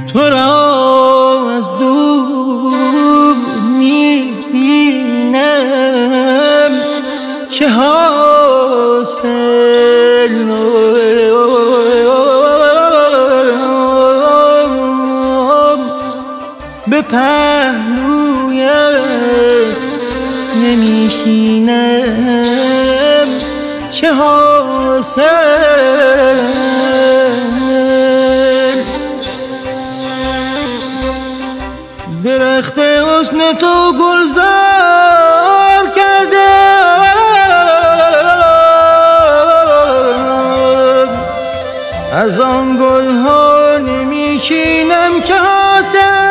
تو را از دور میبینم که حاصل به پهلویت نمیشینم که حاصل درخت حسن تو گلزار کرده از آن گلها نمیچینم که حاصل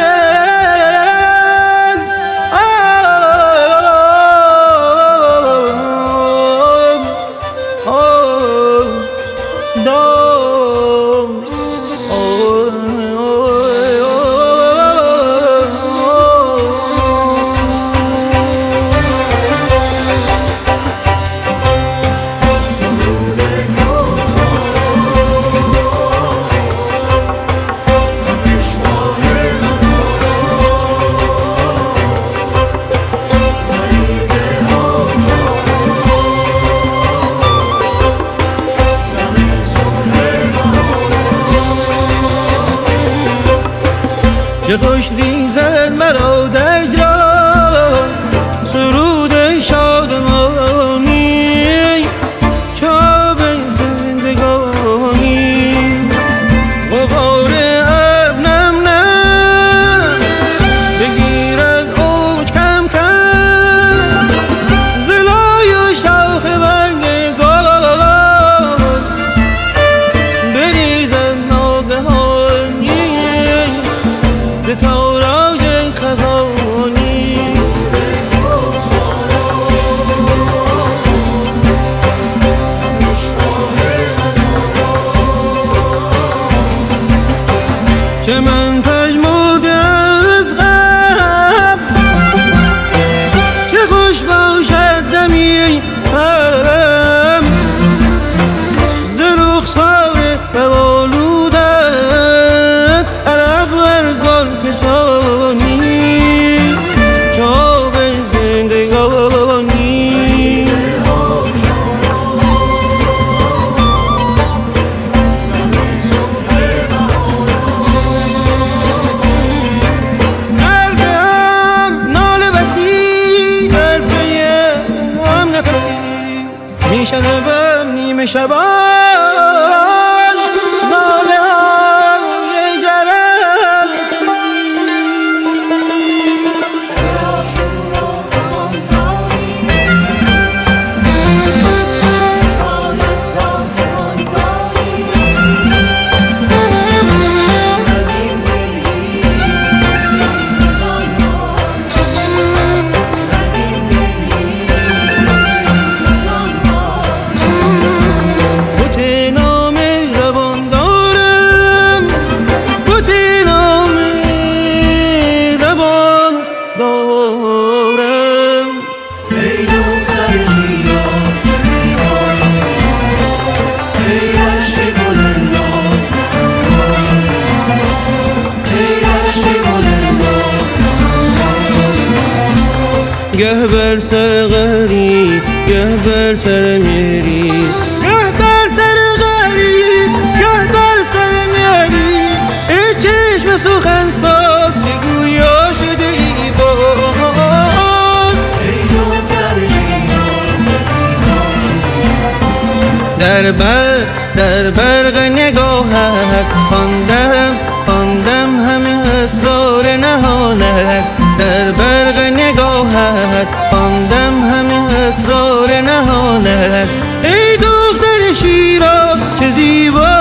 که خوش ریزد مرا در جان سرود شادمانی که به زندگانی غبار ابنم نه بگیرد اوج کم کم زلای و شاخ برگ گل بریزد ناگهانی به تاراج خزانی که من پژمرده از غم که خوش باشد دمی هم ز رخسار بوالودت عرق بر گل فشانی چوب زندگانی قلبم ناله بسی در پی هم نفسی میشنوم نیمه شبان ناله های جرسی گه بر سر غریب گه بر سر میری گه بر سر غریب گه بر سر میری ای چشم سخن ساز که گویا شده ای باز ای دختر در برق نگاهت خواندم همه اسرار نهانت در برق نگاهت خواندم همه اسرار نهانت ای دختر شیراز که زیبا